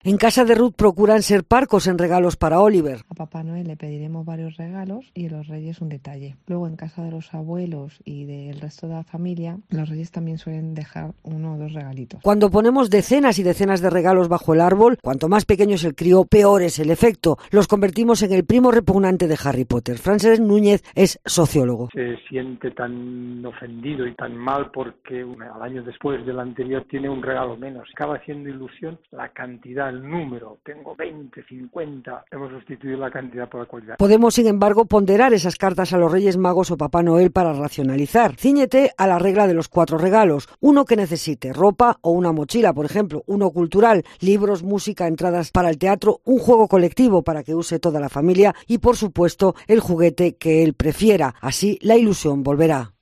En casa de Ruth procuran ser parcos en regalos para Oliver. A Papá Noel le pediremos varios regalos y a los Reyes un detalle. Luego en casa de los abuelos y del resto de la familia, los Reyes también suelen dejar 1 o 2 regalitos. Cuando ponemos decenas y decenas de regalos bajo el árbol, cuanto más pequeño es el crío, peor es el efecto. Los convertimos en el primo repugnante de Harry Potter. Francesc Núñez es sociólogo. Se siente tan ofendido y tan mal porque al año después del anterior tiene un regalo menos. Acaba haciendo ilusión la cantidad, el número. Tengo 20, 50. Hemos sustituido la cantidad por la calidad. Podemos, sin embargo, ponderar esas cartas a los Reyes Magos o Papá Noel para racionalizar. Cíñete a la regla de los 4 regalos. Uno que necesite, ropa o una mochila, por ejemplo. Uno cultural, libros, música, entradas para el teatro, un juego colectivo para que use toda la familia y, por supuesto, el juguete que él prefiera. Así, la ilusión volverá.